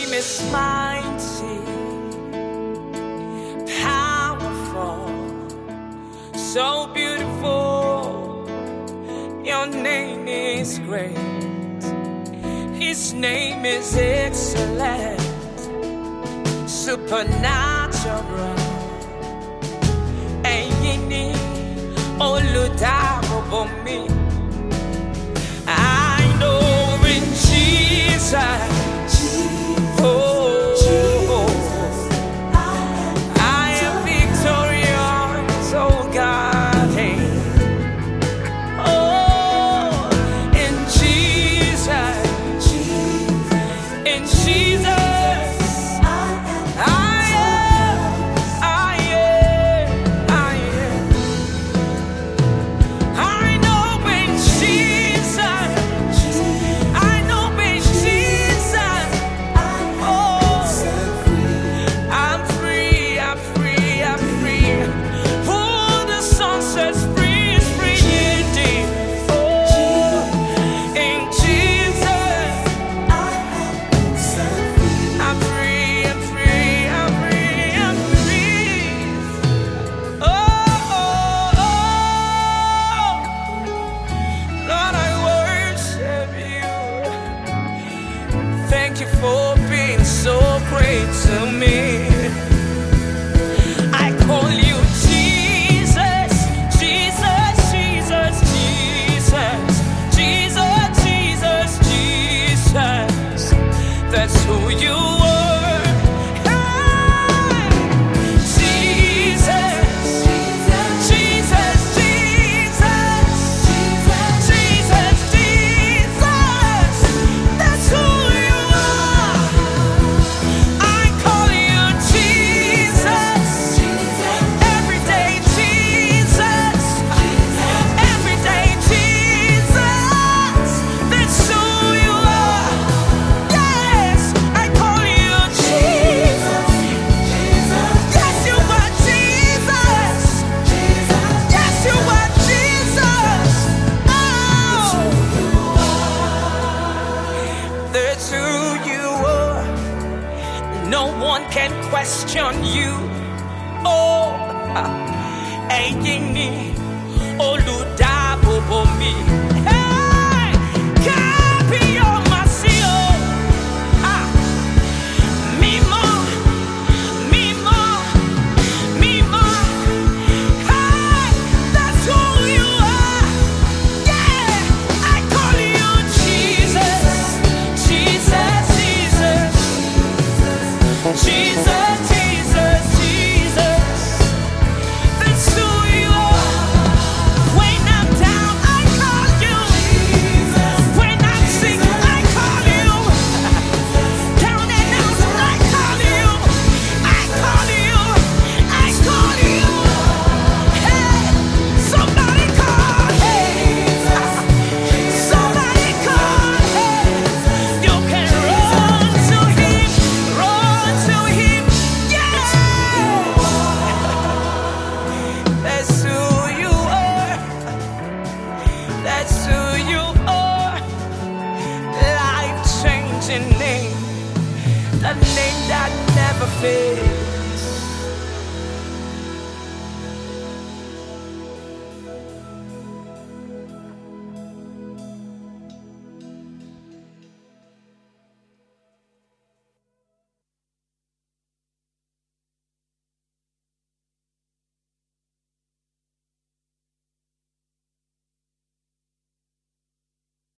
name is mighty, powerful, so beautiful. Your name is great. His name is excellent, supernatural. Eyini olùdáàbòbò mi. I know in Jesus. Thank you for being so great to me. I call you Jesus, Jesus, Jesus, Jesus, Jesus, Jesus, Jesus. That's who you are. Hey! Jesus, Jesus, Jesus, Jesus, Jesus, Jesus. That's who you are. I call you Jesus. Every day, Jesus. Every day, Jesus. That's who you are. Yes, I call you Jesus. Yes, you are Jesus. Yes, you are Jesus. Oh, that's who you are. No one can question you. Oh, eyini olùdáàbòbò mi. Hey, kábíyèsí o. Mímọ́, mímọ́, mímọ́. Hey, that's who you are. Yeah, I call you Jesus, Jesus, Jesus, Jesus, Jesus, Jesus. That's who you are. When I'm down, I call you. When I'm sick, I call you. Down and out, I call you. I call you. I call you. Hey, somebody call. Hey, somebody call. Hey, you can run to him. Run to him. Yeah. That's who you are. That's who you are. Life-changing name. The name that never fails.